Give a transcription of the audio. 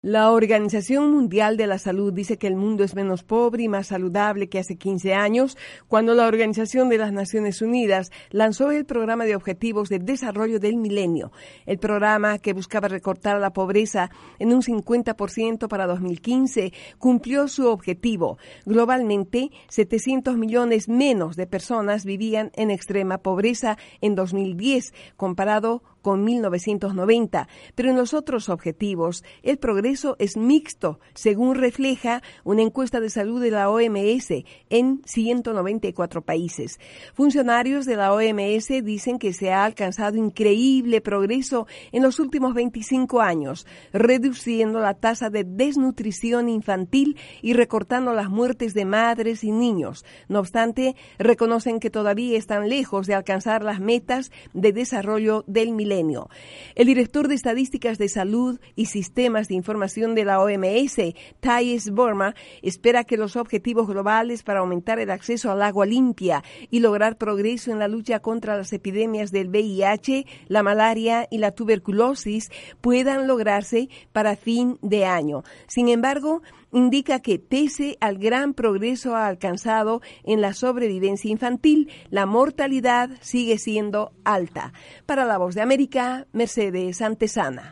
La Organización Mundial de la Salud dice que el mundo es menos pobre y más saludable que hace 15 años, cuando la Organización de las Naciones Unidas lanzó el Programa de Objetivos de Desarrollo del Milenio. El programa, que buscaba recortar la pobreza en un 50% para 2015, cumplió su objetivo. Globalmente, 700 millones menos de personas vivían en extrema pobreza en 2010, comparado con 1990, pero en los otros objetivos el progreso es mixto, según refleja una encuesta de salud de la OMS en 194 países. Funcionarios de la OMS dicen que se ha alcanzado increíble progreso en los últimos 25 años, reduciendo la tasa de desnutrición infantil y recortando las muertes de madres y niños. No obstante, reconocen que todavía están lejos de alcanzar las metas de desarrollo del milenio. El director de Estadísticas de Salud y Sistemas de Información de la OMS, Thijs Boerma, espera que los objetivos globales para aumentar el acceso al agua limpia y lograr progreso en la lucha contra las epidemias del VIH, la malaria y la tuberculosis puedan lograrse para fin de año. Sin embargo, indica que pese al gran progreso alcanzado en la sobrevivencia infantil, la mortalidad sigue siendo alta. Para La Voz de América, Mercedes Antesana.